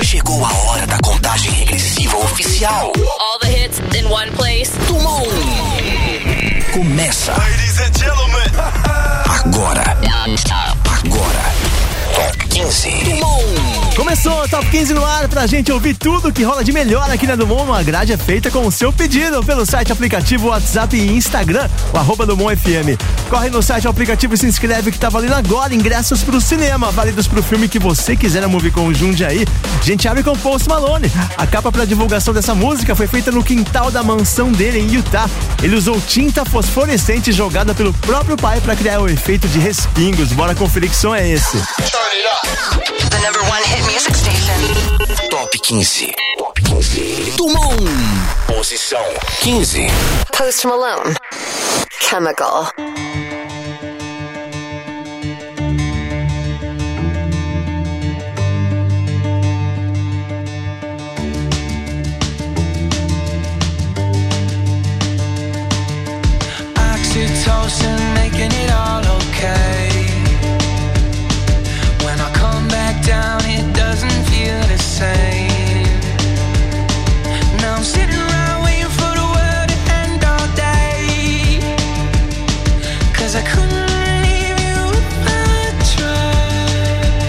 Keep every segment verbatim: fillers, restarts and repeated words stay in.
Chegou a hora da contagem regressiva oficial. All the hits in one place. Tumon. Começa. Ladies and gentlemen. Agora. Agora. Top quinze. Tumon. Começou o Top quinze no ar pra gente ouvir tudo que rola de melhor aqui na Dumont. A grade é feita com o seu pedido pelo site, aplicativo, WhatsApp e Instagram, o arroba Dumont F M. Corre no site, aplicativo e se inscreve que tá valendo agora ingressos pro cinema, válidos pro filme que você quiser na Movie com o Jundiaí. A gente abre com Post Malone. A capa pra divulgação dessa música foi feita no quintal da mansão dele em Utah. Ele usou tinta fosforescente jogada pelo próprio pai pra criar o efeito de respingos. Bora conferir que som é esse. The number one hit music station. Top quinze. Top quinze. Dumont. Posição quinze. Post Malone. Chemical. Oxytocin making it all okay. When I come back down, it doesn't feel the same. Now I'm sitting around waiting for the world to end all day. Cause I couldn't leave you if I tried.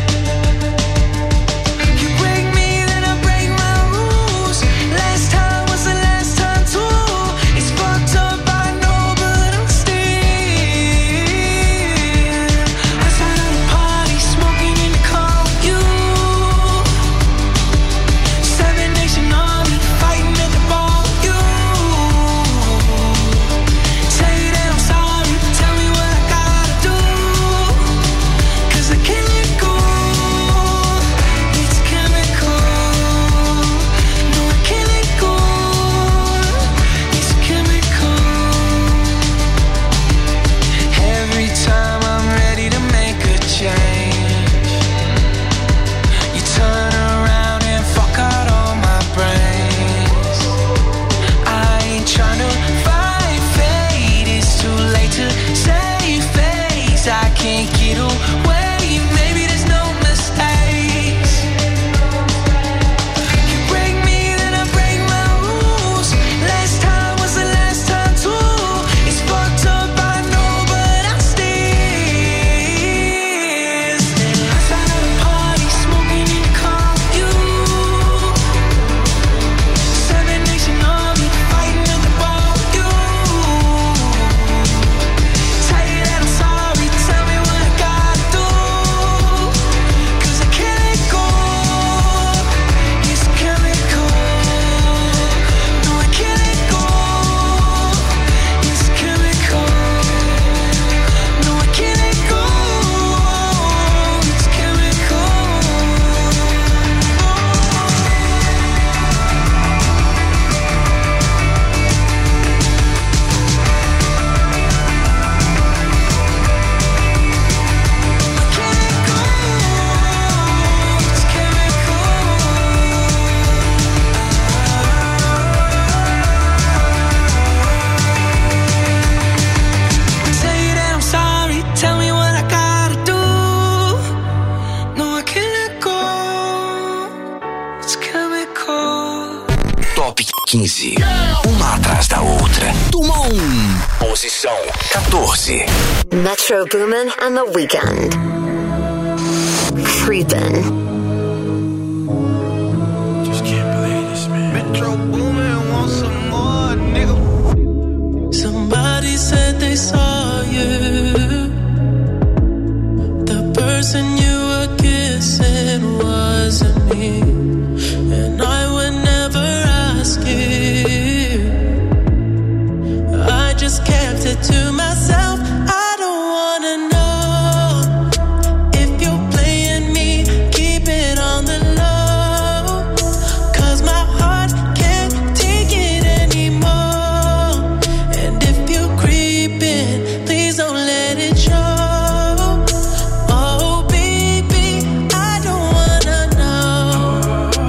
You break me, then I break my rules. Last time was the last time too. It's fucked up, I know, but I'm still outside of the party, smoking in the car with you. Seven Nation Army, fighting at the bar with you. Say that I'm sorry, tell me what I gotta do. Cause I can't let go, it's chemical. No, I can't let go, it's chemical. Every time I'm ready to make a change, you turn around and fuck out all my brains. I ain't tryna fight fate, it's too late to save face. I can't get away, maybe there's no mistakes. You break me, then I break my rules. Last time was the last time too. It's fucked up, I know, but I'm still outside of the party, smoking in the car with you. Seven Nation Army, fighting at the bar with you. Tell you that I'm sorry, tell me what I gotta do. Cause I can't let go, it's chemical. No, I can't let go, it's chemical. No, I can't let go, it's chemical. Tell you that I'm sorry, tell me what I gotta do. No, I can't let go, it's chemical. Top quinze. Uma atrás da outra. Dumont. Posição quatorze. Metro Boomin and The Weeknd. Creepin'. Just can't believe this, man. Metro Boomin want some more, nigga. Somebody said they saw you. The person you were kissing wasn't me. And I would never ask you. I just kept it to myself. I don't wanna know if you're playing me. Keep it on the low. Cause my heart can't take it anymore. And if you creeping, please don't let it show. Oh baby, I don't wanna know.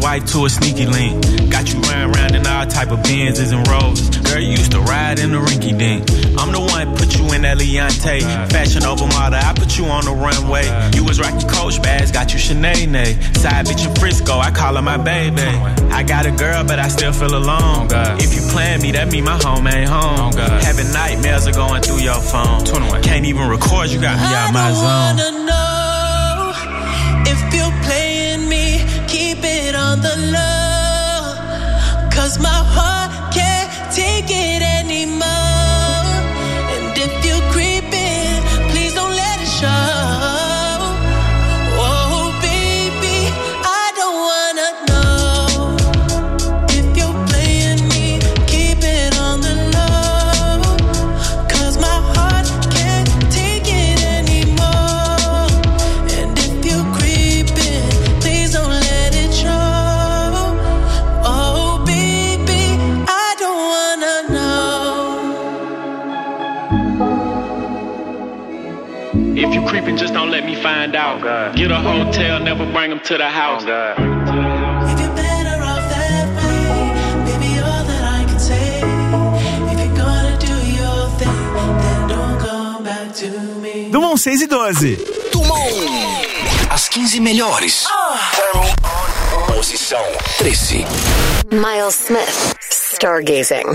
white to a sneaky link. Got you round round in all type of Benzes and Rolls. Girl, you used to ride in the rinky dink. I'm the one put you in that Leontay. Fashion over model, I put you on the runway. You was rocking Coach bags, got you Sinead. Side bitch in Frisco, I call her my baby. I got a girl, but I still feel alone. If you plan me, that mean my home ain't home. Having nightmares are going through your phone. Can't even record, you got me out my zone. I don't wanna know if you're playing me, keep it on the low. Cause my heart can't take it anymore. And if you're creeping, please don't let it show. If you creeping, just don't let me find out. Oh, get a hotel, never bring them to the house. Oh, if you're better off that way, baby, all that I can say. If you're gonna do your thing, then don't come back to me. Dumont seis e doze. Dumont. As quinze melhores. Oh. Posição treze. Miles Smith, Stargazing.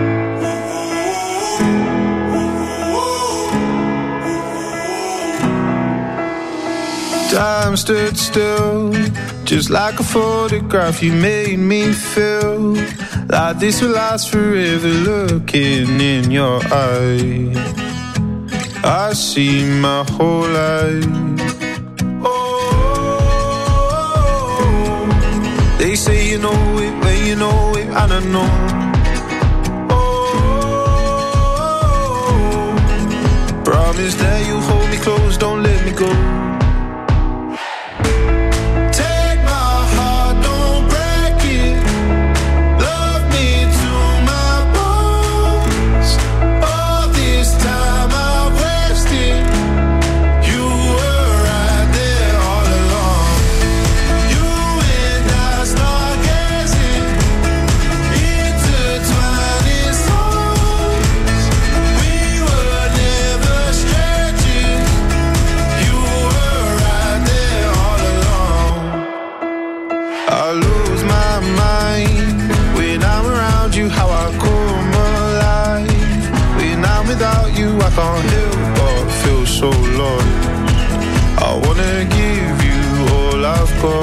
Time stood still, just like a photograph. You made me feel like this will last forever. Looking in your eyes, I see my whole life. Oh, they say you know it when you know it, and I know. Oh, promise that you hold me close, don't let me go. I can't help but feel so lost. I wanna give you all I've got.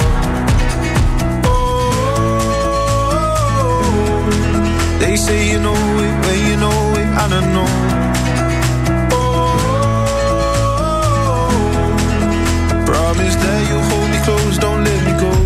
Oh, they say you know it when you know it, and I know. Oh, promise that you'll hold me close, don't let me go.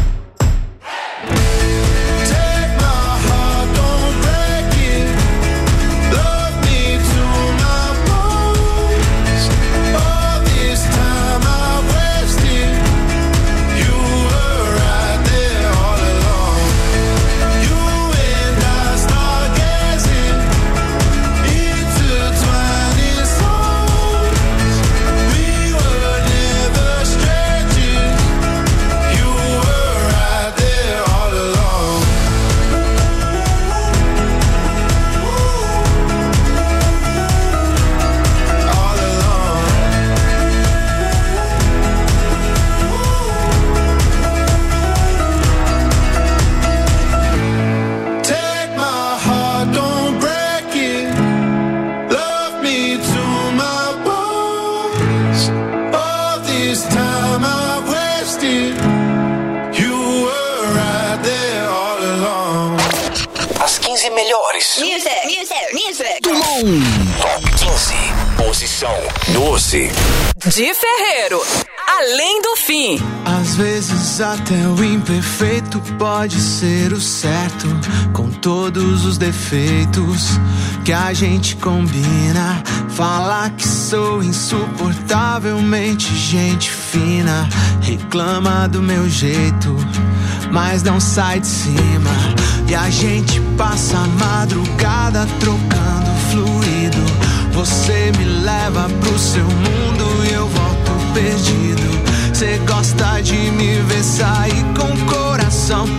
Music, music, music. Dumont. Top quinze. Posição doze. De Ferreiro. Além do fim. Às vezes até o imperfeito pode ser o certo, com todos os defeitos que a gente combina. Falar que sou insuportavelmente gente fina, reclama do meu jeito, mas não sai de cima. E a gente passa a madrugada trocando fluido. Você me leva pro seu mundo e eu volto perdido. Cê gosta de me ver sair com o coração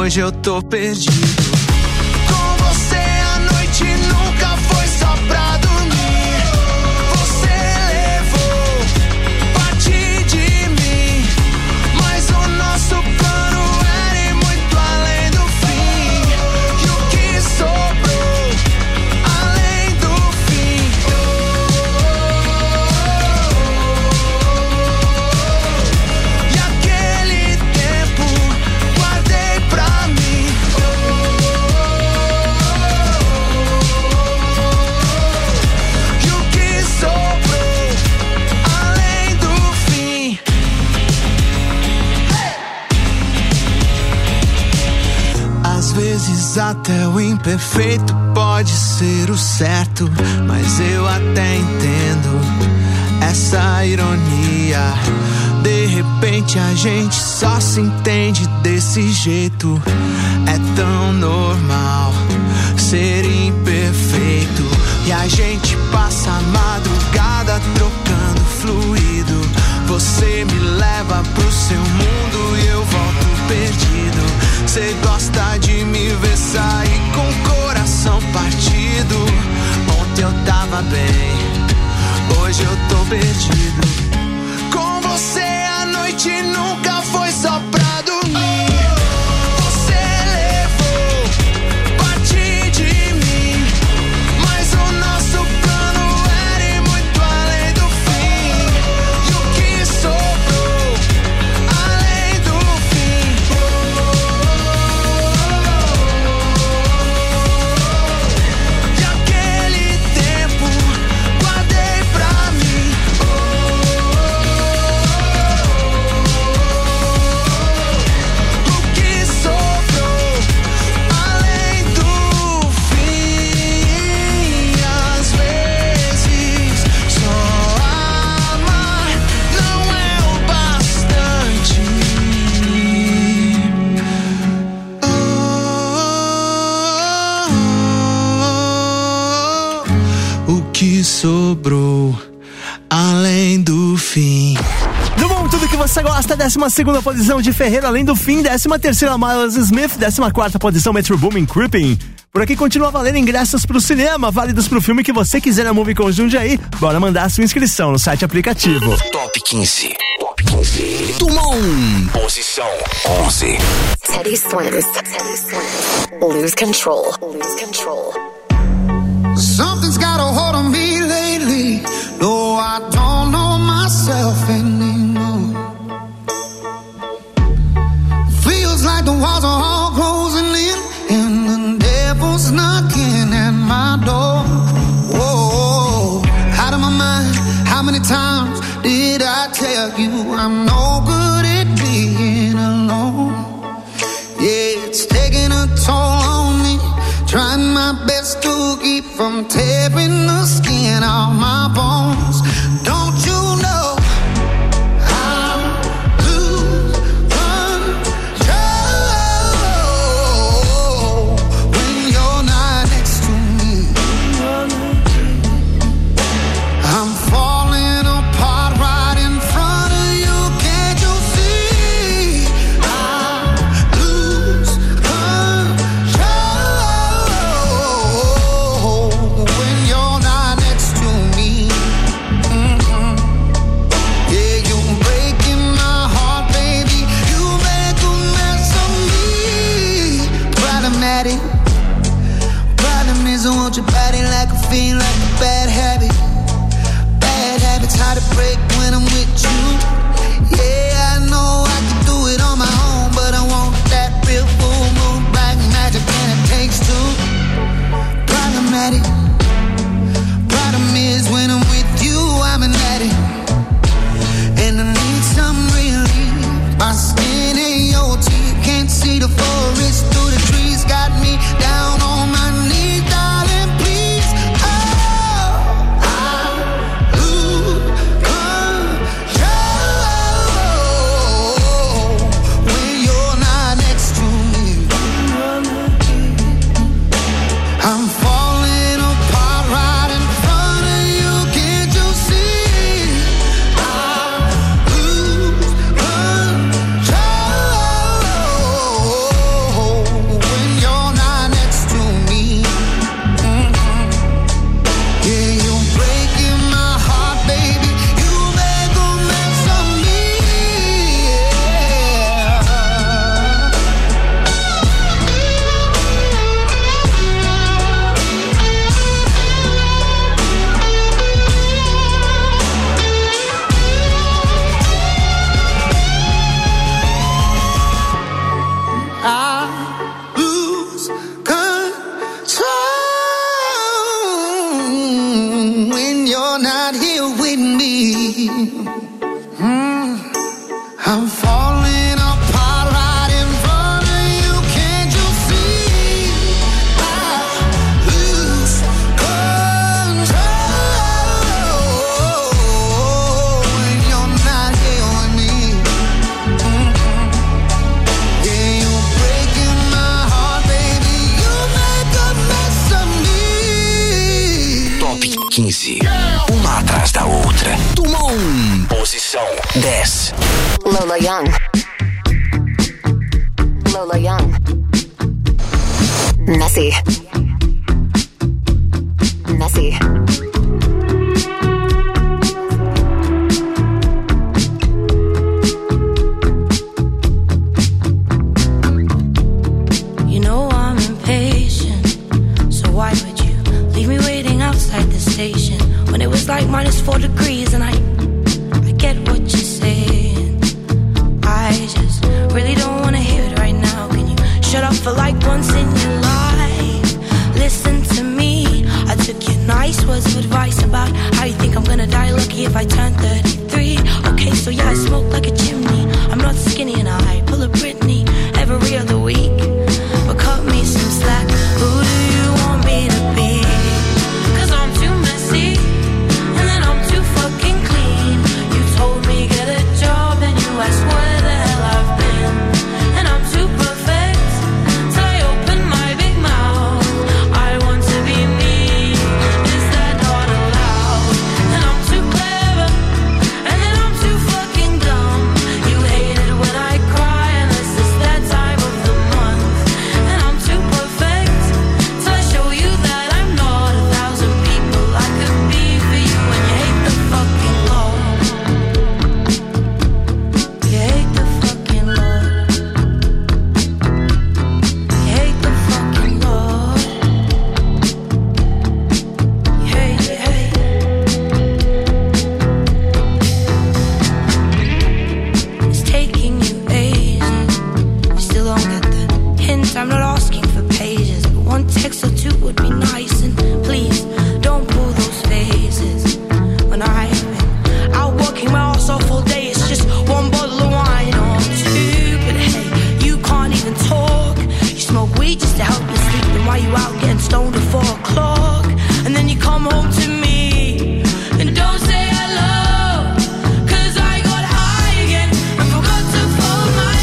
hoje eu tô perdido. Com você a noite nunca foi só pra dormir. Você levou parte de mim, mas o nosso plano era ir muito além do fim. E o que sobrou além do fim? E aquele tempo guardei pra mim. E o que sobrou além do fim? Às vezes até o imperfeito pode ser o certo, mas eu até entendo essa ironia. De repente a gente só se entende desse jeito. É tão normal ser imperfeito. E a gente passa a madrugada trocando fluido. Você me leva pro seu mundo e eu volto perdido. Você gosta de me ver sair com o coração partido. Ontem eu tava bem, hoje eu tô perdido. Com você a noite nunca foi só pra dormir. Você levou parte de mim, mas o nosso plano era ir muito além do fim. E o que sobrou além do fim? E aquele tempo guardei pra mim. O que sobrou além do fim? Às vezes só amar não é o bastante. Oh, o que sobrou além do fim? Do bom, tudo que você gosta, décima segunda posição de Ferreiro Além do Fim, décima terceira Miles Smith, décima quarta posição Metro Boomin Creeping. Por aqui continua valendo ingressos pro cinema, válidos pro filme que você quiser na Movie com Jundiaí. Bora mandar a sua inscrição no site aplicativo. Top quinze. Top quinze. Tumon. Posição onze. Teddy Swims. Teddy Swims. Lose control. Lose control. Something's got a hold on me lately. No, I don't know myself anymore. Feels like the walls are all closing in, and the devil's knocking at my door. Whoa, out of my mind. How many times did I tell you I'm no good at being alone? Yeah, it's taking a toll on me. Trying my best to keep from tearing the skin off my bones. Don't you know I'm lose control when you're not next to me? I'm falling apart right in front of you. Can't you see? I lose control when you're not next to me. Mm-hmm. Yeah, you're breaking my heart, baby. You make a mess of me. Problematic. Problem is I want your body like a fiend, like a bad habit. Bad habits hard to break when I'm with you. Yeah, I know I can do it on my own, but I want that real full moon black magic, and it takes two. Problematic. Problem is when I'm with you, I'm an addict, and I need some relief. My skin ain't your teeth, can't see the forest through the trees. Got me down on my knees, darling, please. Oh, I lose control Top quinze. Uma atrás da outra. Dumont. Posição dez. Lola Young. Lola Young. Messy. Messy. You know I'm impatient, so why would you leave me waiting outside the station when it was like minus four degrees and I, I get what you're saying. I just really don't want to hear it right now. Can you shut up for like once in your life? Listen to me. I took your nice words of advice about how you think I'm gonna die lucky if I turn thirty-three. Okay, so yeah, I smoke like a chimney. I'm not skinny and I pull a Britney every other week. But cut me some slack. Who do you want me to be? Cause I'm too messy and then I'm too fucking clean. You told me get a job and you asked where the hell I've been. And I'm too perfect till I open my big mouth. I want to be me. Is that not allowed? And I'm too clever and then I'm too fucking dumb. You hate it when I cry unless it's that time of the month. And I'm too perfect till I show you that I'm not a thousand people I could be for you. And you hate the fucking law. You hate the fucking law. You hate the fucking law. You hate, you hate. It's taking you ages. You still don't get the hint. I'm not asking for pages, but one text or two would be nice. And please don't pull those phases. When I've been out working my ass off all day, it's just one bottle of wine or two. But hey, you can't even talk. You smoke weed just to help you sleep. Then why you out getting stoned at four o'clock? And then you come home to me and don't say hello. Cause I got high again and forgot to fold my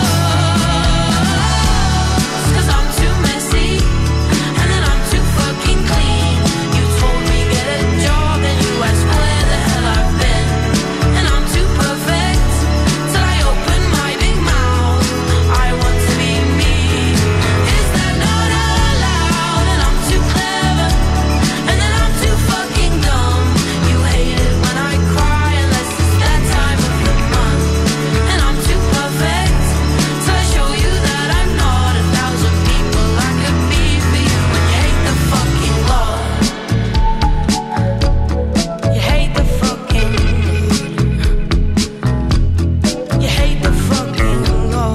clothes. Cause I'm too messy and then I'm too fucking clean. You told me get a job and you asked where the hell I've been. And I'm too perfect till I open my big mouth. I want to be me. Is that not allowed? And I'm too clever and then I'm too fucking dumb. You hate it when I cry unless it's that time of the month. And I'm too perfect till I show you that I'm not a thousand people I could be for you. And you hate the fucking law. You hate the fucking You hate the fucking law.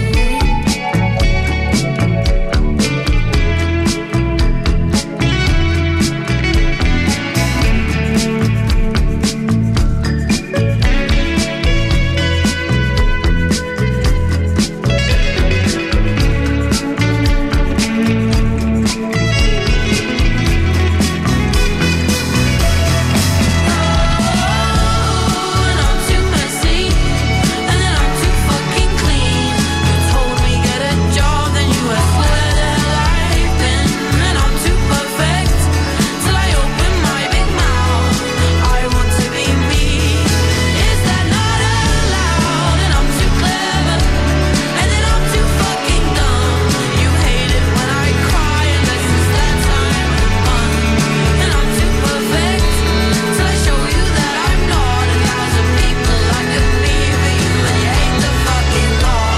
And I'm too messy and then I'm too fucking clean. You told me get a job, then you asked where the hell I've been. And I'm too perfect till I open my big mouth. I want to be me. Is that not allowed? And I'm too clever and then I'm too fucking dumb. You hate it when I cry unless it's that time of the month. And I'm too perfect till I show you that I'm not a thousand people I could be for you. And you hate the fucking law.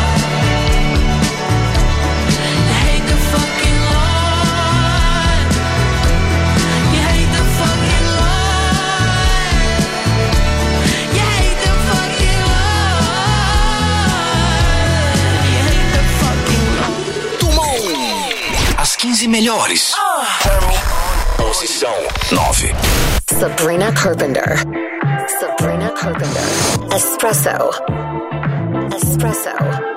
You hate the fucking law. You hate the fucking law. You hate the fucking law. You hate the fucking law. Dumont. As quinze melhores. Posição nove. Sabrina Carpenter. Sabrina Carpenter. Espresso. Espresso.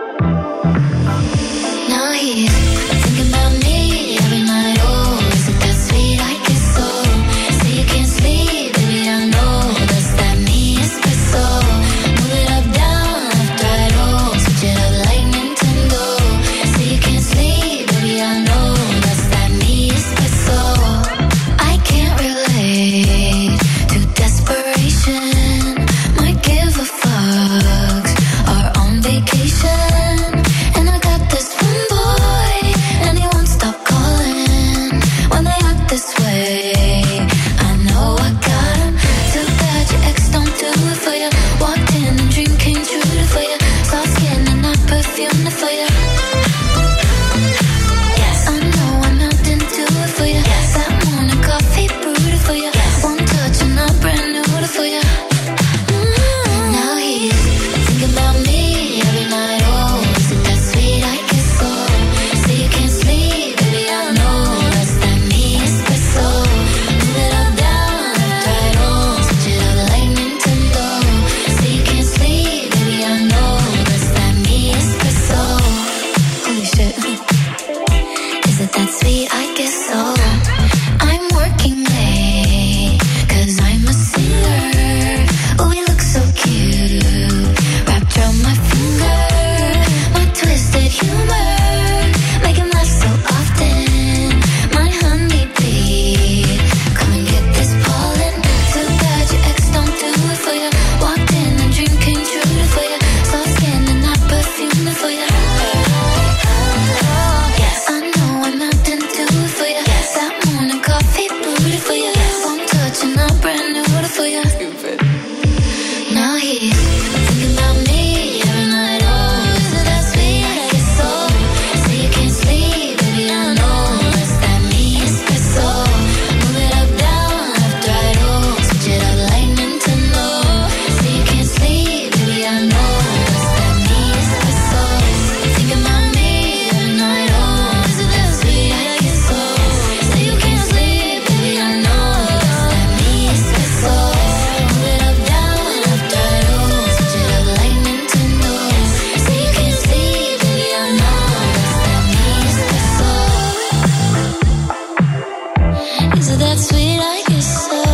Now he's thinking about me every night. Oh, is it that sweet? I guess so. Say you can't sleep, baby, I know. That's that me espresso. Move it up, down, left, right, oh. Switch it up like Nintendo. Say you can't sleep, baby, I know. That's that me espresso. I can't relate. this way. I know I got 'em. Too bad your ex don't do it for you. Walked in and dream came true for you. Soft skin and not perfume for you. Yes, I know I'm not into it for you. Yes, that morning coffee brewed for you. Yes, one touch and I'm brand new for you. Mm-hmm. Now he's thinking about me every night. Oh, is it that sweet? I guess so. Say you can't sleep, baby. I know that's that me espresso. Move it up, down, left, right, oh, switch it up like Nintendo. Say you can't sleep, baby. I know that's that me espresso. Holy shit. Is it that sweet? I guess so. I'm working late, 'cause I'm a singer. Oh, you look so cute, wrapped around my finger. My twisted humor, make him laugh so often. My honeybee, come and get this pollen. Too bad your ex don't do it for you. Walked in and dream came true for you. Soft skin and not perfume for you. Yes, I know I'm not into it for you. That morning coffee brewed for you. One touch and I'm brand new for you. Now he's thinking about me every night. Oh, is it that sweet? I guess so. Say you can't sleep, baby. I know that's that me espresso. Move it up, down, left, right, oh, switch it up like Nintendo. Say you can't sleep, baby. I know that's that me espresso. Thinking about me every night. Oh, is it that sweet? I guess so. Say you can't sleep, baby. I know that's that me espresso. Move it up, down, left, right, oh, switch it up like Nintendo. Say you can't sleep, baby. I know that's that me espresso. Is it that sweet? I guess so.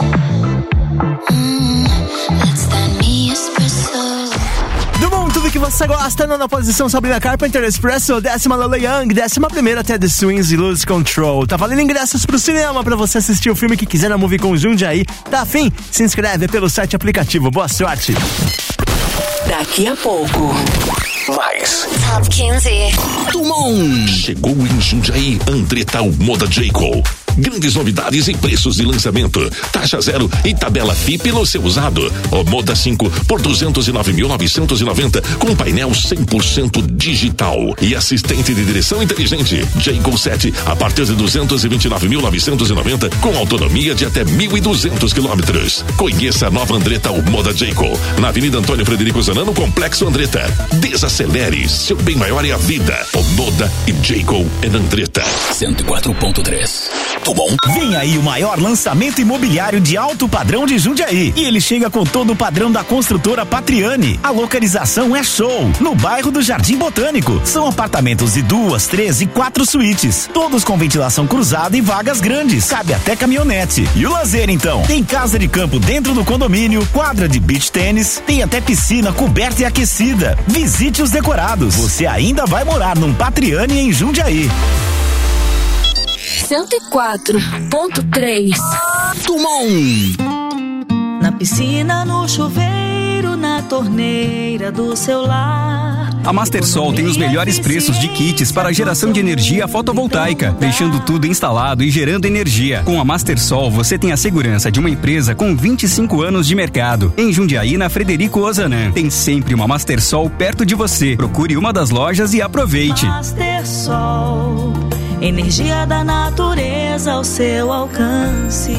Mm, that's that me espresso. Do mundo, tudo que você gosta. Nona posição, Sabrina Carpenter, Espresso. Décima, Lola Young. Décima primeira, Ted Swings e Lose Control. Tá valendo ingressos pro cinema pra você assistir o filme que quiser na Movie com Jundiaí. Tá afim? Se inscreve pelo site aplicativo. Boa sorte. Daqui a pouco. Mais. Top quinze. Tumon. Chegou em Jundiaí, Andretta Moda J.Co. Grandes novidades e preços de lançamento. Taxa zero e tabela F I P no seu usado. O Moda cinco por duzentos e nove mil novecentos e noventa com painel cem por cento digital e assistente de direção inteligente. J.Co sete a partir de duzentos e vinte e nove mil novecentos e noventa com autonomia de até mil e duzentos quilômetros. Conheça a nova Andretta Moda J.Co na Avenida Antônio Frederico Zanano, Complexo Andretta. Desacelere, seu bem maior é a vida. O Moda e J.Co é na Andretta. cento e quatro ponto três. Bom. Vem aí o maior lançamento imobiliário de alto padrão de Jundiaí. E ele chega com todo o padrão da construtora Patriani. A localização é show, no bairro do Jardim Botânico. São apartamentos de duas, três e quatro suítes. Todos com ventilação cruzada e vagas grandes. Cabe até caminhonete. E o lazer então? Tem casa de campo dentro do condomínio, quadra de beach tênis, tem até piscina coberta e aquecida. Visite os decorados. Você ainda vai morar num Patriani em Jundiaí. cento e quatro ponto três. Tumon. Na piscina, no chuveiro, na torneira do seu lar. A Mastersol tem os melhores preços de kits para geração de energia fotovoltaica, deixando tudo instalado e gerando energia. Com a Mastersol, você tem a segurança de uma empresa com vinte e cinco anos de mercado. Em Jundiaí, na Frederico Ozanam, tem sempre uma Mastersol perto de você. Procure uma das lojas e aproveite. Mastersol, energia da natureza ao seu alcance.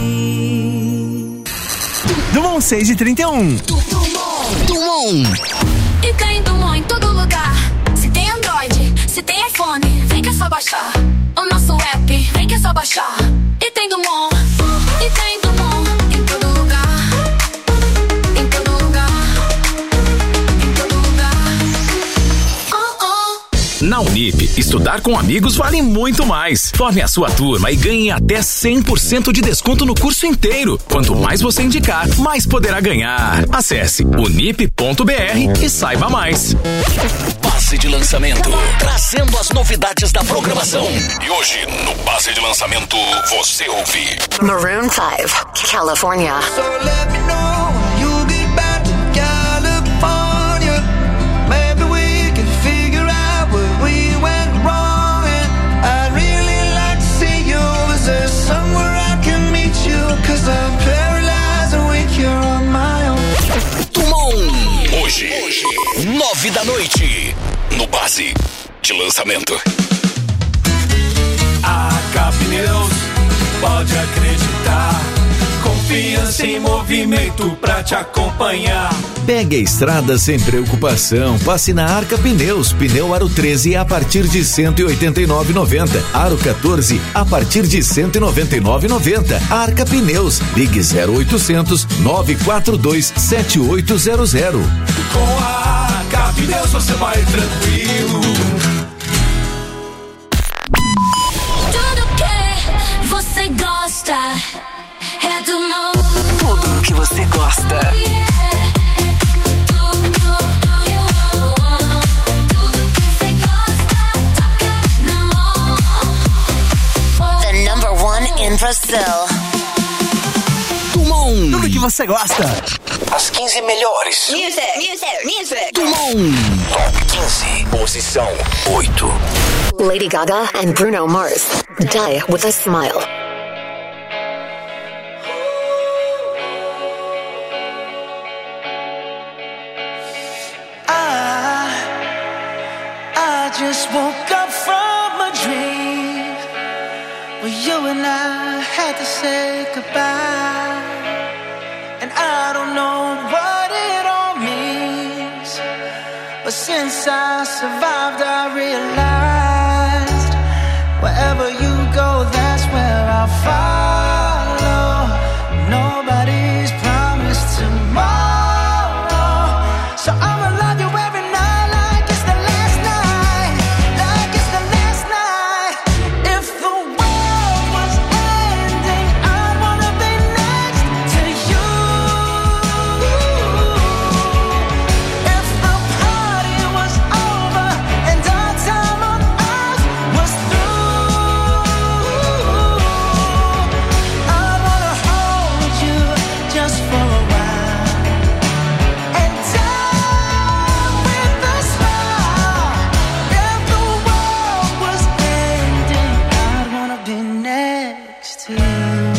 Dumont seis e trinta e um. Dumont. E tem Dumont em todo lugar. Se tem Android, se tem iPhone, vem que é só baixar. O nosso app, vem que é só baixar. E tem Dumont, e tem Dumont em todo lugar. Em todo lugar. Em todo lugar. Oh, oh. Na Unip, estudar com amigos vale muito mais. Forme a sua turma e ganhe até cem por cento de desconto no curso inteiro. Quanto mais você indicar, mais poderá ganhar. Acesse unip ponto b r e saiba mais. Base de lançamento, trazendo as novidades da programação. E hoje, no Base de Lançamento, você ouve Maroon five, California. So let me know you'll be back to California. Maybe we can figure out where we went wrong. And I'd really like to see you. Is there somewhere nove da noite. No Base de Lançamento. A K Pneus, pode acreditar. Confiança em movimento pra te acompanhar. Pegue a estrada sem preocupação. Passe na Arca Pneus. Pneu Aro treze a partir de cento e oitenta e nove reais e noventa centavos. Aro quatorze a partir de cento e noventa e nove reais e noventa centavos. Arca Pneus. Ligue zero oitocentos, nove quatro dois, sete oito zero zero. Com a Arca Pneus você vai tranquilo. Tudo que você gosta é do Mo. Tudo que você gosta. The number one in Brazil. Dumont. Tudo que você gosta. As quinze melhores. Music, music, music. Dumont. Top quinze. Posição oito. Lady Gaga and Bruno Mars. Die with a Smile. I just woke up from a dream where you and I had to say goodbye. And I don't know what it all means, but since I survived I realized wherever you go, that's where I'll follow. Nobody's promised tomorrow, so I'ma love you every night like it's the last night, like it's the last night. If the world was ending, I'd wanna be next to you. If the party was over and our time on earth was through, I'd wanna hold you just for a while and die with a smile. If the world was ending, I'd wanna be next to you.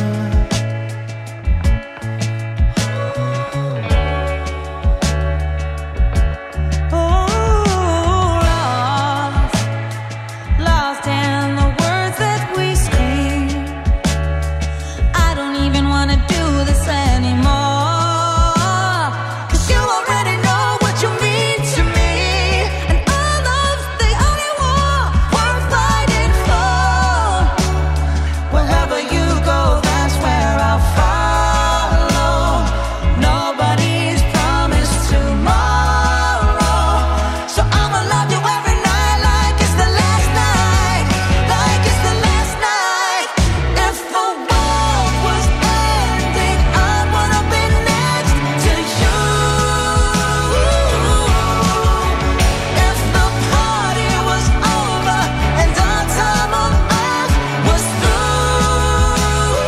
Oh, lost, lost in the words that we scream. I don't even wanna do this anymore, 'cause you already know what you mean to me, and our love's the only war worth fighting for. Wherever you go, that's where I'll follow. Nobody's promised tomorrow, so I'ma love you every night like it's the last night, like it's the last night. If the world was ending, I'd wanna be next to you. If the party was over and our time on earth was through,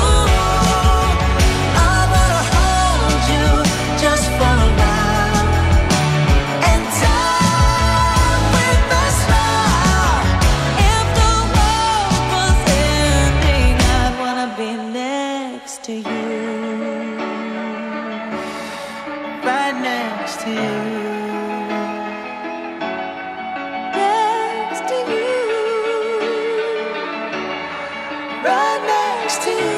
I'd wanna hold you just for a while and die with a smile. If the world was ending, I'd wanna be next to you, right next to you, next to you, right next to you.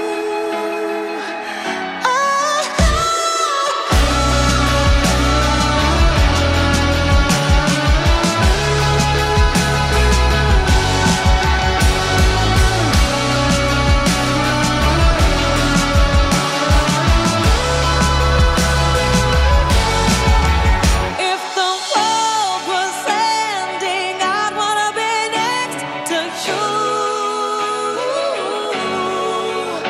If the world was ending, I'd wanna be next to you.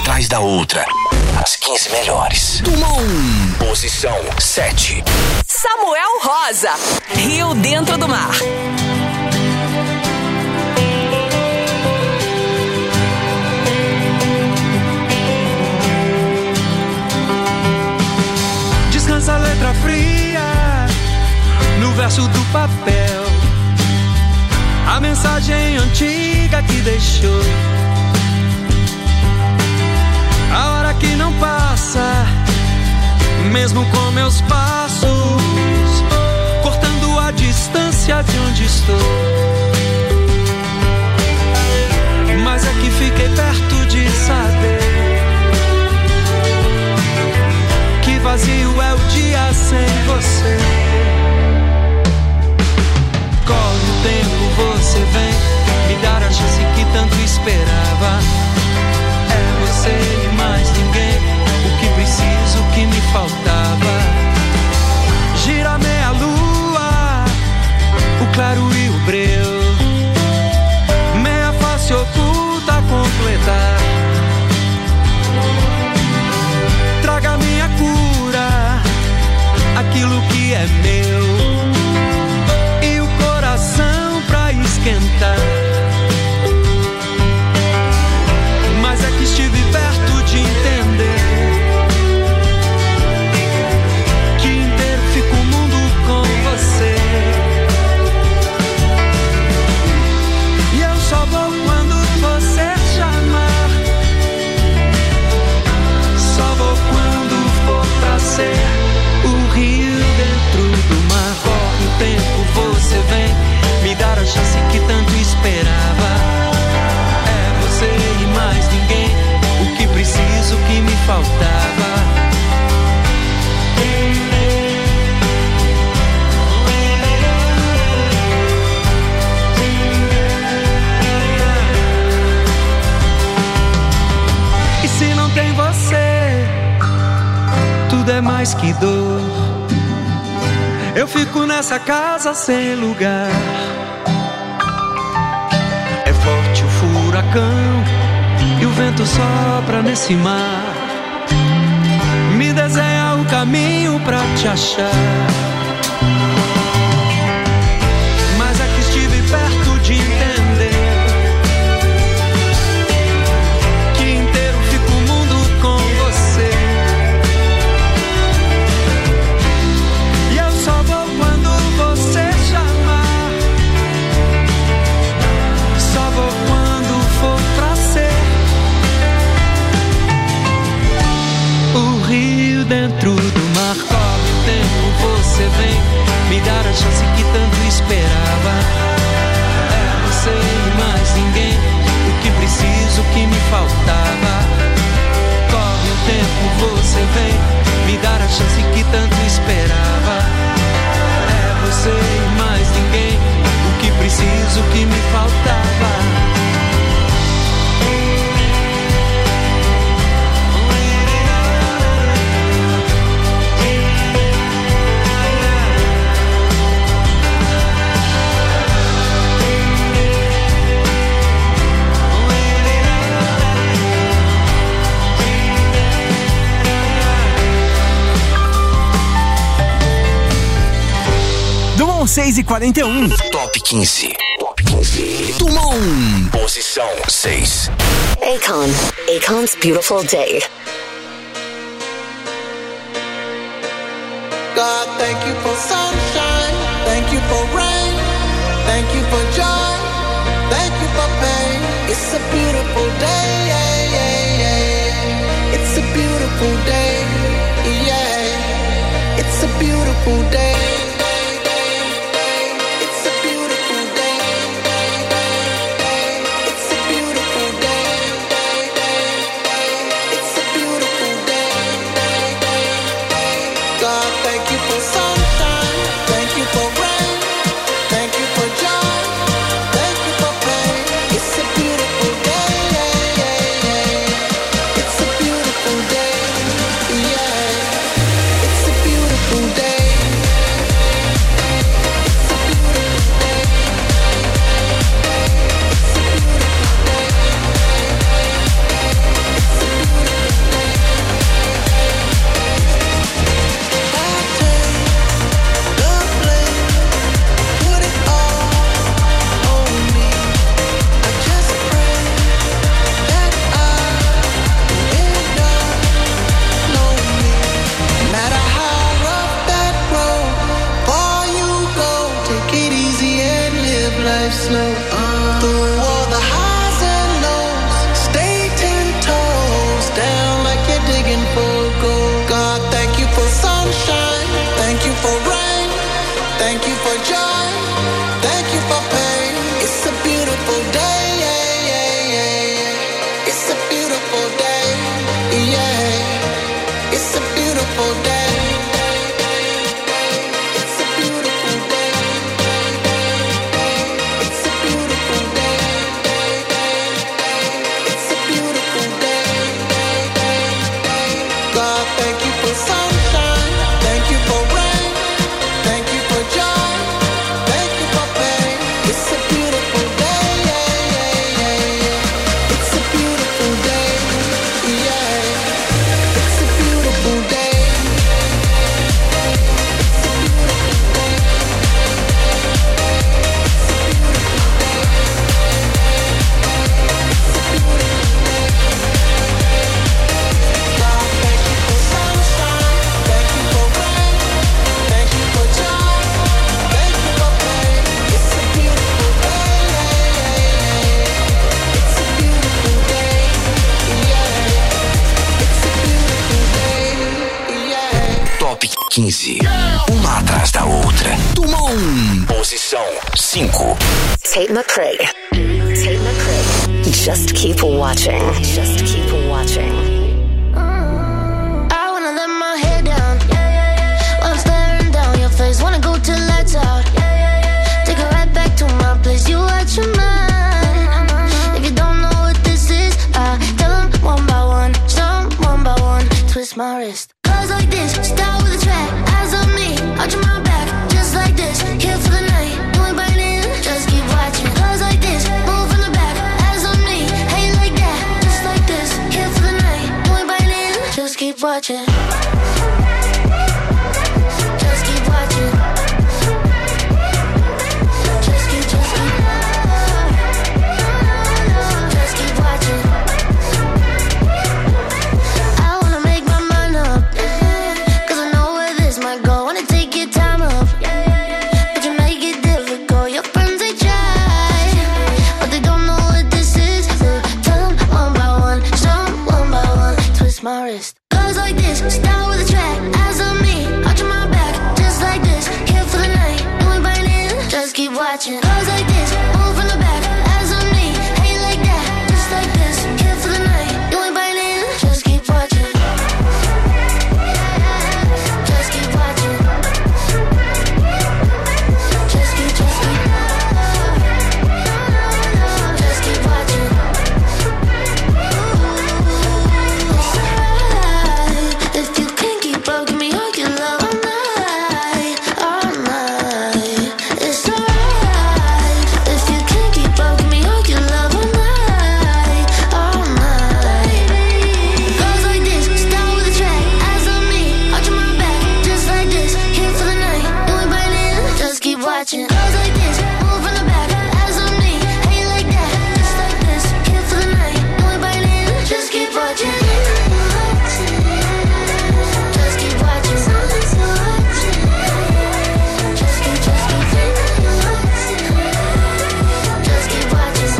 atrás da outra. As quinze melhores. Dumont. Posição sete. Samuel Rosa. Rio Dentro do Mar. Descansa a letra fria no verso do papel. A mensagem antiga que deixou. A hora que não passa, mesmo com meus passos, cortando a distância de onde estou. Mas é que fiquei perto de saber que vazio é o dia sem você. Corre o tempo, você vem me dar a chance que tanto esperava. É você e mais ninguém, o que preciso, o que me faltava. Gira meia lua, o claro e o breu, meia face oculta a completar. Traga minha cura, aquilo que é meu, e o coração pra esquentar. Mas é que estive perto de entender que inteiro fica o mundo com você. E eu só vou quando você chamar, só vou quando for pra ser o rio dentro do mar. Corre o tempo, você vem me dar a chance que tanto esperava. É você e mais ninguém, o que preciso, o que me faltava. E se não tem você, tudo é mais que dor. Eu fico nessa casa sem lugar. É forte o furacão e o vento sopra nesse mar. Me desenha o caminho pra te achar. Mas é que estive perto de entender que inteiro fica o mundo com você. E eu só vou quando você chamar, só vou quando for pra ser o rio dentro do mar. Corre o tempo, você vem me dar a chance que tanto esperava. É você e mais ninguém, o que preciso, o que me faltava. Corre o tempo, você vem me dar a chance que tanto esperava. É você e mais ninguém, o que preciso, o que me faltava. seis e quarenta e um. Top quinze. Top quinze. Dumont. Posição seis. Akon. Akon's Beautiful Day. God, thank you for sunshine. Thank you for rain. Thank you for joy. Thank you for pain. It's a beautiful day. Yeah, yeah, yeah. It's a beautiful day. Yeah. It's a beautiful day. quinze. Uma atrás da outra. Dumont. Posição cinco. Tate McRae. Tate McRae. Just keep watching. Just keep watching. I wanna let my hair down while I'm staring down your face. Wanna go till lights out. Take it right back to my place. You watch your mind. If you don't know what this is, I tell them one by one. Some one by one. Twist my wrist. Cause like this, start with a track. Eyes on me, arching my back. Just like this, here for the night. You ain't biting, just keep watching. Cause like this, move from the back. Eyes on me, hate like that. Just like this, here for the night. You ain't biting, just keep watching. Just keep watching. Just keep, just keep. Just keep watching. I wanna make my mind up. Cause I know where this might go. Wanna take your time up. But you make it difficult. Your friends they try, but they don't know what this is. So tell them one by one, some one by one. Twist my wrist. Cause like this, start with a track. Eyes on me, arching my back. Just like this, here for the night. You ain't biting, just keep watching. Cause like this, move from the back. Eyes on me, hate like that. Just like this, here for the night. You ain't biting, just keep watching. Just keep watching. Just keep, just keep. Just keep watching. It's alright if you can't keep up, give me all your love all night, all night. It's alright if you can't keep up, give me all your love all night, all night. Goes like this, start with a track. Eyes on me, arching my back. Just like this, here for the night. You ain't biting, just keep watching. Goes like this, move from the back. Eyes on me, hate like that. Just like this, here for the night. You ain't biting, just keep watching. Just keep watching. Just keep, just keep. Just keep watching.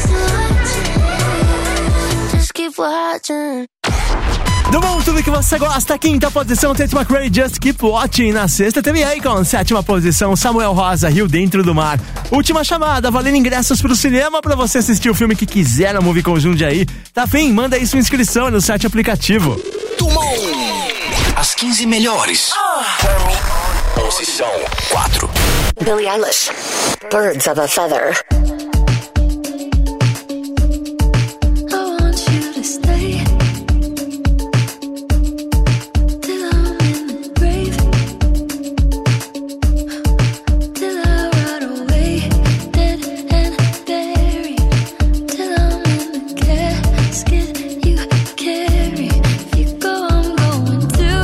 Just keep watching. Dumont, tudo que você gosta. Quinta posição, Tate McRae, Just Keep Watching. Na sexta, teve Akon. Sétima posição, Samuel Rosa, Rio Dentro do Mar. Última chamada, valendo ingressos pro cinema pra você assistir o filme que quiser na Movie Conjunto aí. Tá fim? Manda aí sua inscrição no site aplicativo. Dumont. As quinze melhores. Posição quatro. Billie Eilish. Birds of a Feather. I want you to stay till I'm in the grave, till I rot away, dead and buried, till I'm in the casket you carry. If you go, I'm going too.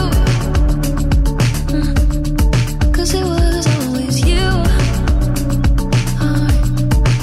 Mm. Cause it was always you. Alright.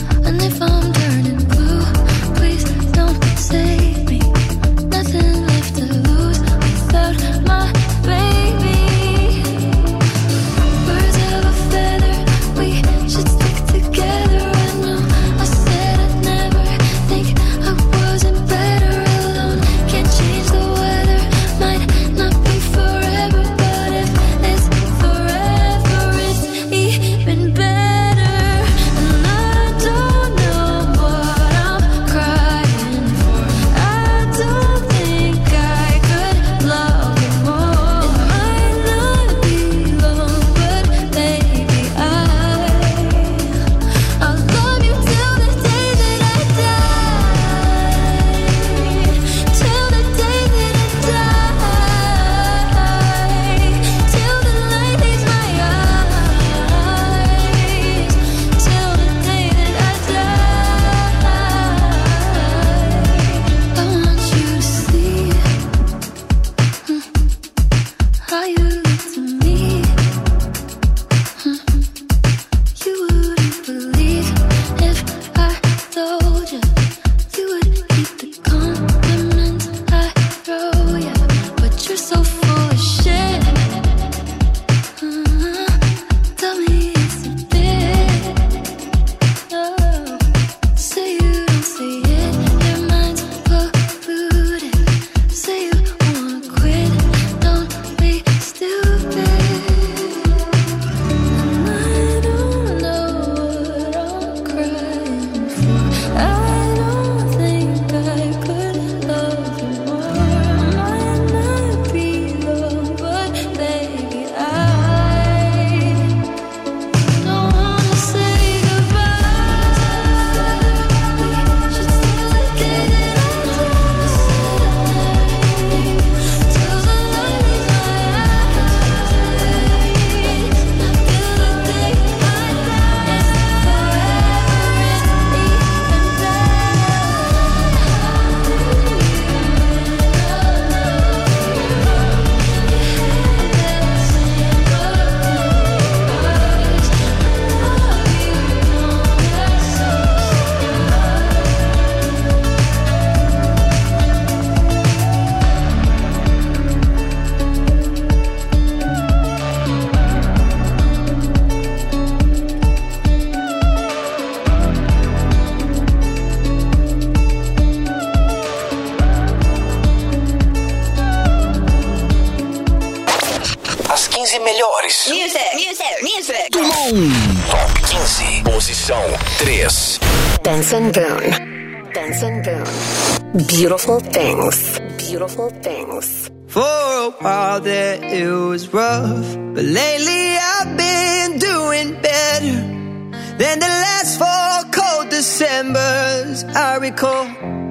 quinze melhores. Music, music, music. Top quinze, posição três. Benson Boone. Benson Boone. Beautiful things. Beautiful things. For a while there it was rough, but lately I've been doing better than the last four cold Decembers I recall.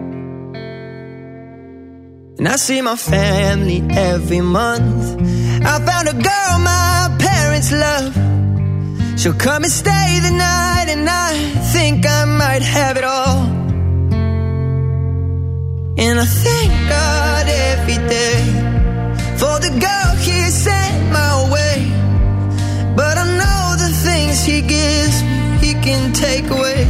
And I see my family every month. I found a girl my parents love. She'll come and stay the night, and I think I might have it all. And I thank God every day for the girl he sent my way. But I know the things he gives me, he can take away.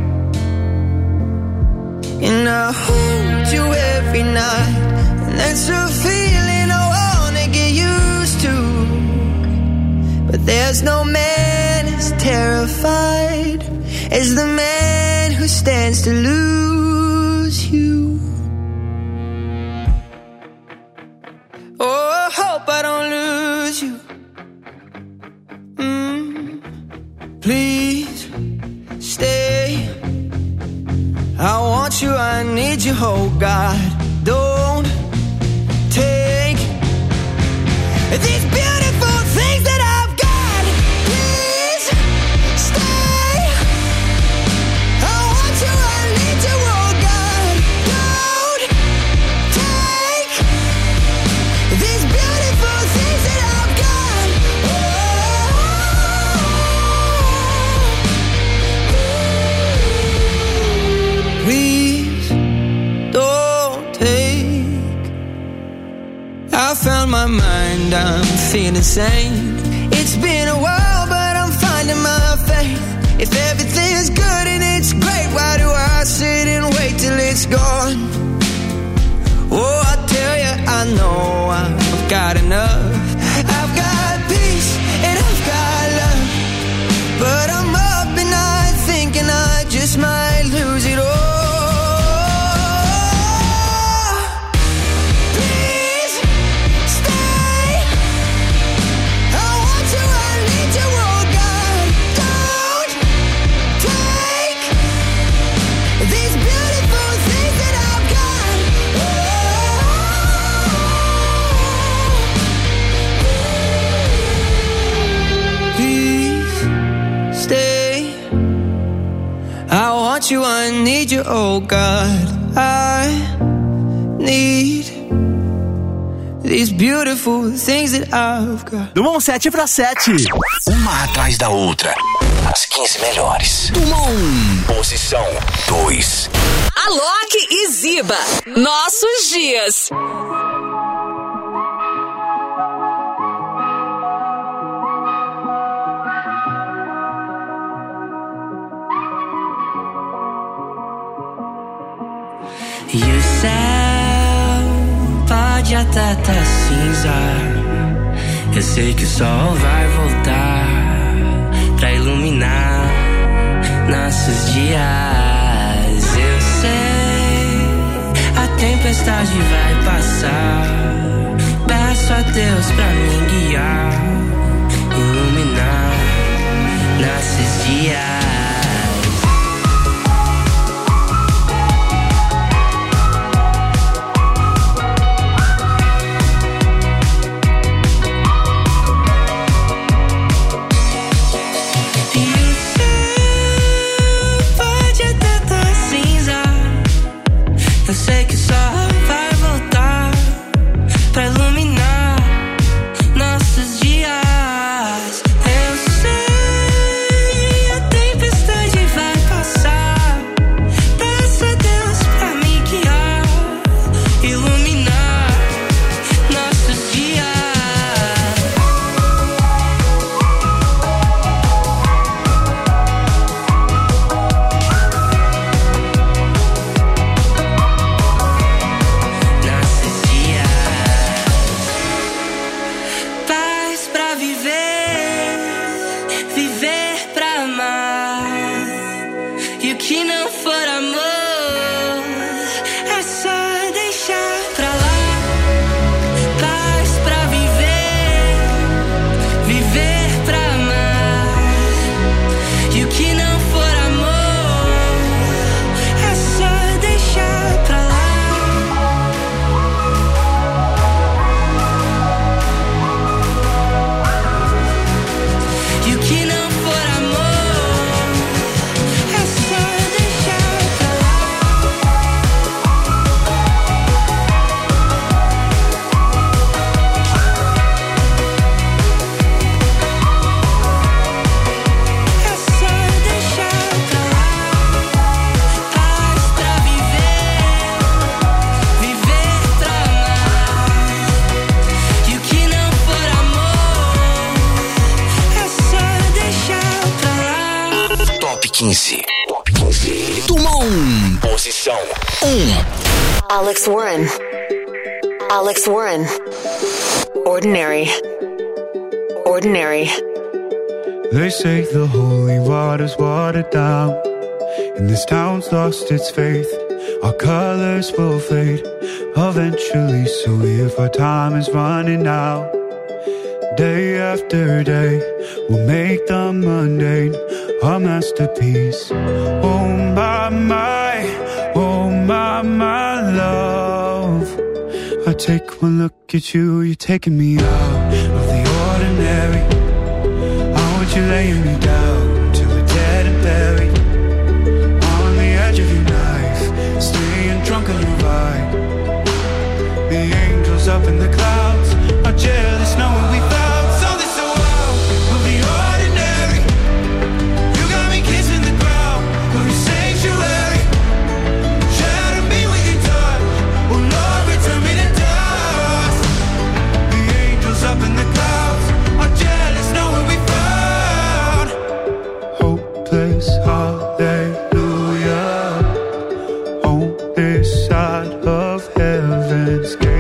And I hold you every night, and that's a feeling I wanna get used to. But there's no man as terrified as the man who stands to lose you. Oh, I hope I don't lose you. Mm. Please stay. I want you, I need you, oh God. Don't take these beautiful things that I've got. Please stay. I want you, I need you, oh God. Don't take these beautiful things that I've got. Oh. Please don't take. I found my mind, I'm feeling sane. It's been a while, but I'm finding my faith. If everything's good and it's great, why do I sit and wait till it's gone? Oh, I tell you, I know I've got enough. I've got peace and I've got love, but I'm up and night thinking I just might lose it all. Please stay. I want you, I need you, oh God. Don't take these beautiful things that I've got. Please stay. I want you, I need you, oh God. I need these beautiful things that I've got. Do sete pra sete. Uma atrás da outra. As quinze melhores. Dumont. Posição dois. Alok e Ziba. Nossos dias. E o céu pode até tá cinza. Eu sei que o sol vai voltar pra iluminar nossos dias. Eu sei, a tempestade vai passar. Peço a Deus pra me guiar, iluminar nossos dias. Eu sei que o sol vai voltar pra iluminar quinze. Top quinze. Dumont. Posição um. Alex Warren. Alex Warren. Ordinary. Ordinary. They say the holy water's watered down, and this town's lost its faith. Our colors will fade eventually, so if our time is running out, day after day, we'll make the mundane a masterpiece. Oh my, my, oh my, my love. I take one look at you, you're taking me out of the ordinary. I want you laying me down till we're dead and buried, on the edge of your knife, staying drunk on your vine. The angels up in the clouds are jealous knowing we found something so out of the ordinary. You got me kissing the ground of your sanctuary. Shatter me with your touch, oh Lord, return me to dust. The angels up in the clouds are jealous knowing we found hopeless hallelujah on this side of heaven's gate.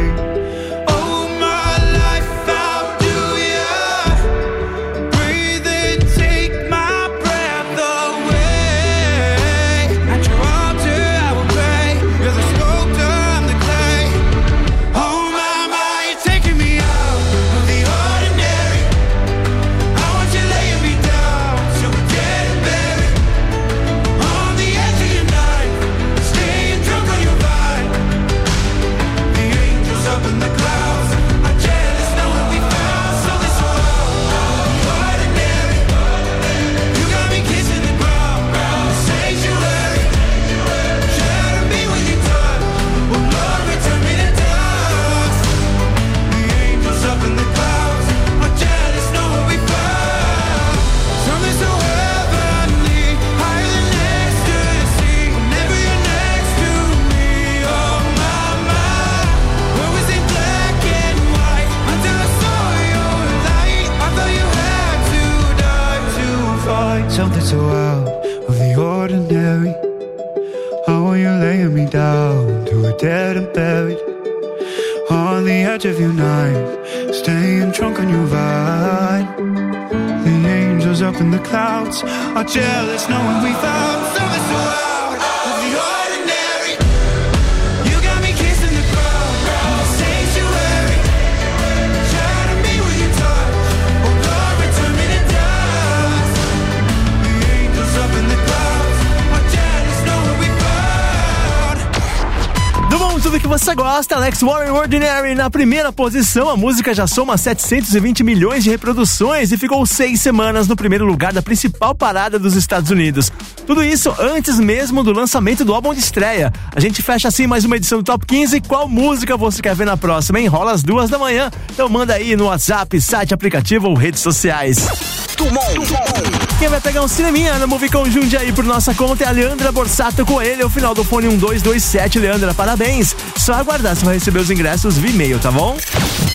Something so out of the ordinary. How are you laying me down to a dead and buried, on the edge of your knife, staying drunk on your vine. The angels up in the clouds are jealous knowing we found something so out of the ordinary. You got me kissing the ground of the sanctuary. Shatter me with your touch, oh Lord, return me to dust. The angels up in the clouds are jealous knowing we found. Do bom, tudo que você gosta, Alex Warren, Ordinary na primeira posição. A música já soma setecentos e vinte milhões de reproduções e ficou seis semanas no primeiro lugar da principal parada dos Estados Unidos. Tudo isso antes mesmo do lançamento do álbum de estreia. A gente fecha assim mais uma edição do Top quinze. Qual música você quer ver na próxima, hein? Rola às duas da manhã. Então manda aí no WhatsApp, site, aplicativo ou redes sociais. Quem vai pegar um cineminha no Movicon Jundiaí por nossa conta é a Leandra Borsato Coelho, o final do fone um dois dois sete. Leandra, parabéns. Só aguardar, você vai receber os ingressos via e-mail, tá bom?